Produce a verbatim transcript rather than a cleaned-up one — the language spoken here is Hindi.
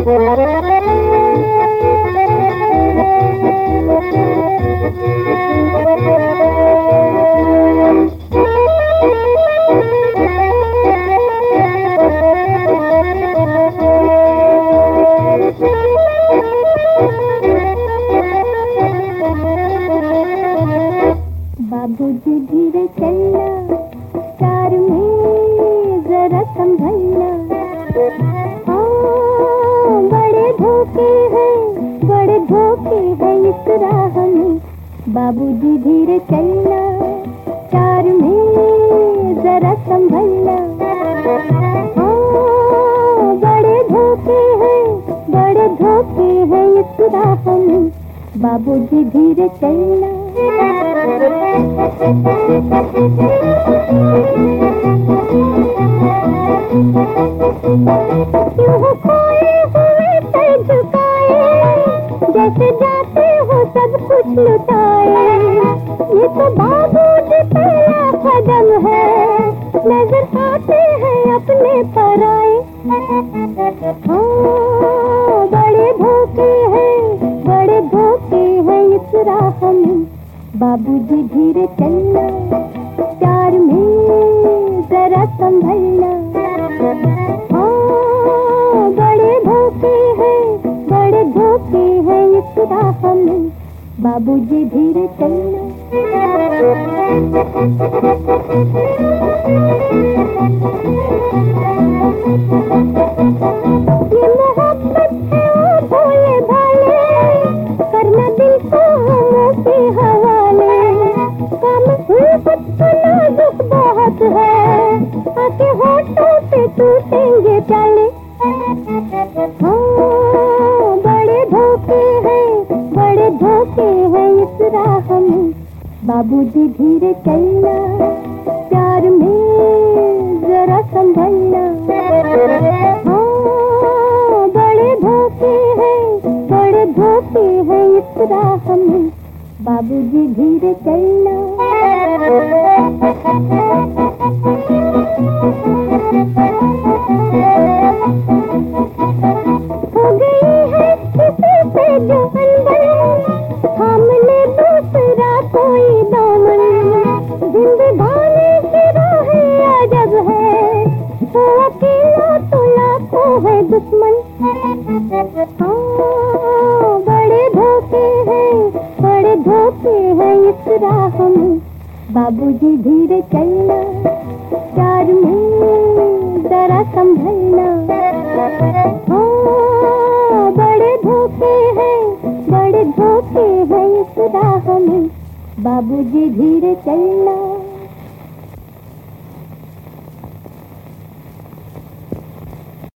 बाबूजी धीरे चलना, कार में जरा संभलना। हाँ, बड़े धोखे हैं, बड़े धोखे हैं इस राह में। बाबूजी धीरे चलना, कार में जरा संभलना। हाँ, बड़े धोखे हैं, बड़े धोखे हैं इस राह में। बाबूजी धीरे चलना। क्यों हो खोए हुए सर झुकाए, जैसे जाते हो सब कुछ लुटाए। ये तो बाबूजी पहला कदम है, नजर आते हैं अपने पराए। हाँ, बड़े धोखे हैं, बड़े धोखे हैं इस राह में। बाबूजी धीरे चलना, प्यार में जरा संभलना। हाँ, बड़े धोखे हैं, बड़े धोखे हैं इस राह में। बाबूजी धीरे चलना। ये मोहब्बत है ओ भोले भाले, करना दिल को हम के हवाले। काम उल्फत का नाजुक बहुत है, आके होठों पे टूटेंगे प्याले। हाँ, बड़े धोखे हैं, बड़े धोखे हैं इस राह में। बाबूजी धीरे चलना, प्यार में जरा संभलना। हाँ, बड़े धोखे हैं, बड़े धोखे हैं इस राह में। बाबूजी धीरे चलना। हो गई है किसी से जो अनबन, थाम ले दूसरा कोई दामन। जिंदगानी की राहें अजब है, तो अकेला तो लाखों है दुश्मन। हाँ, बड़े धोखे हैं, बड़े धोखे हैं इस राह में। बाबूजी धीरे चलना, प्यार में जरा संभलना। हाँ, बड़े धोखे हैं, बड़े धोखे हैं इस राह में। बाबूजी धीरे चलना।